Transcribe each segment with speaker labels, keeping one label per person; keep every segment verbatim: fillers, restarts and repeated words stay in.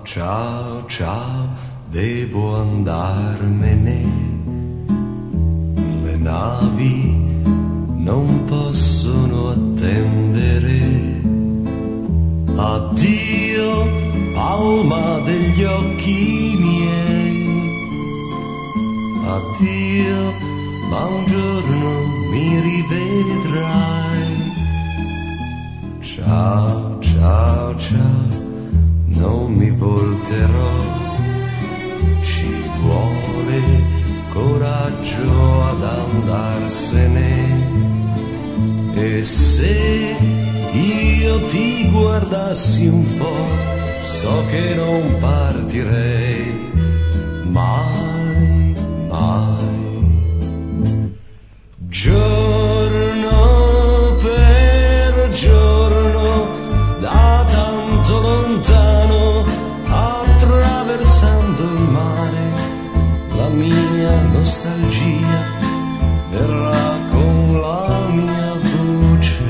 Speaker 1: ciao, ciao, devo andarmene. Le navi non possono attendere. Addio, palma degli occhi miei. Addio, ma un giorno mi rivedrai. Ciao, ciao, ciao, non mi volterò. Ci vuole coraggio ad andarsene. E se io ti guardassi un po', so che non partirei mai, mai. Giorno per giorno, da tanto lontano, attraversando il mare, la mia nostalgia verrà con la mia voce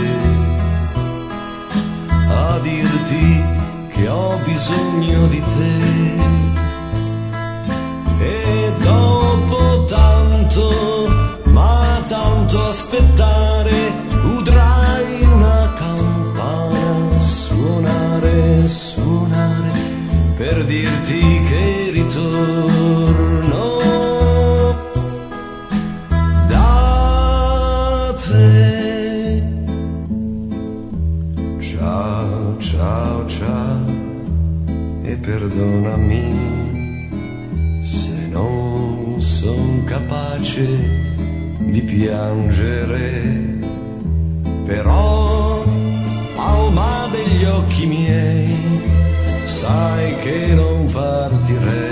Speaker 1: a dirti che ho bisogno di te. E dopo tanto, ma tanto aspettare, udrai una campana suonare, suonare, per dirti che ritorno da te. Ciao, ciao, ciao, e perdonami se non son capace di piangere, però palma degli occhi miei, sai che non partirei